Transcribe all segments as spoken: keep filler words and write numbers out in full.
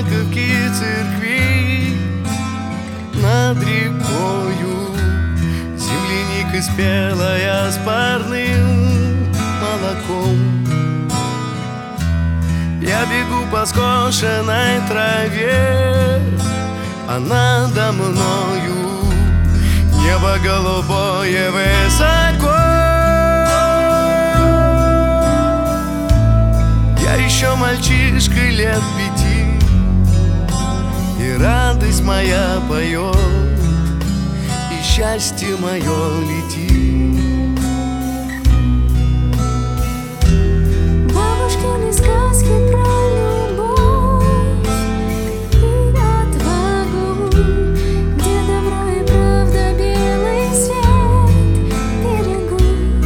маковки церкви над рекою, земляника спелая с парным молоком. Я бегу по скошенной траве, а надо мною небо голубое высоко. Я еще мальчишка лет пяти, и радость моя поет, и счастье мое летит. Бабушкины сказки про любовь и отвагу, где добро и правда белый свет берегут.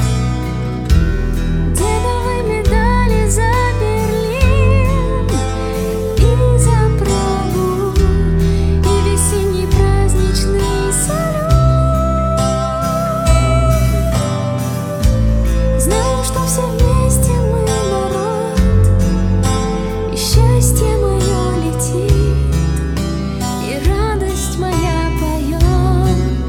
Дедовы медали за Берлин и за Прагу, и весенний праздничный салют. Знаю, что все вместе мы народ, и счастье мое летит, и радость моя поет.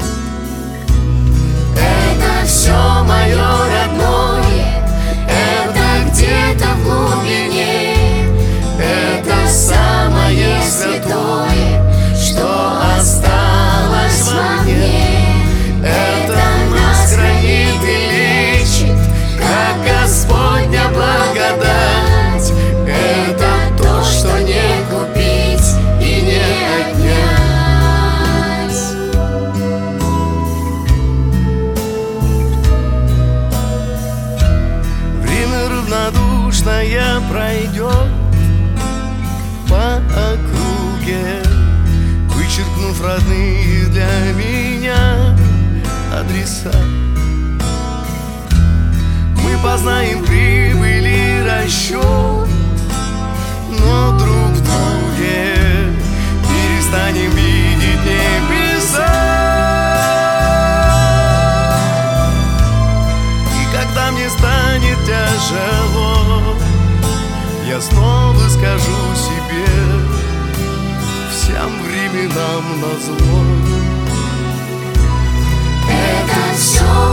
Это все мое родное, это где-то в глубине, это самое святое, что осталось во мне. Это нас хранит и лечит, как Господня благодать. Это то, что не купить и не отнять. Время равнодушное пройдет по округе, вычеркнув родные для меня адреса. Мы познаем прибыль и расчет, но друг в друге перестанем видеть небеса. И когда мне станет тяжело, я снова скажу себе: всем временам назло. Это все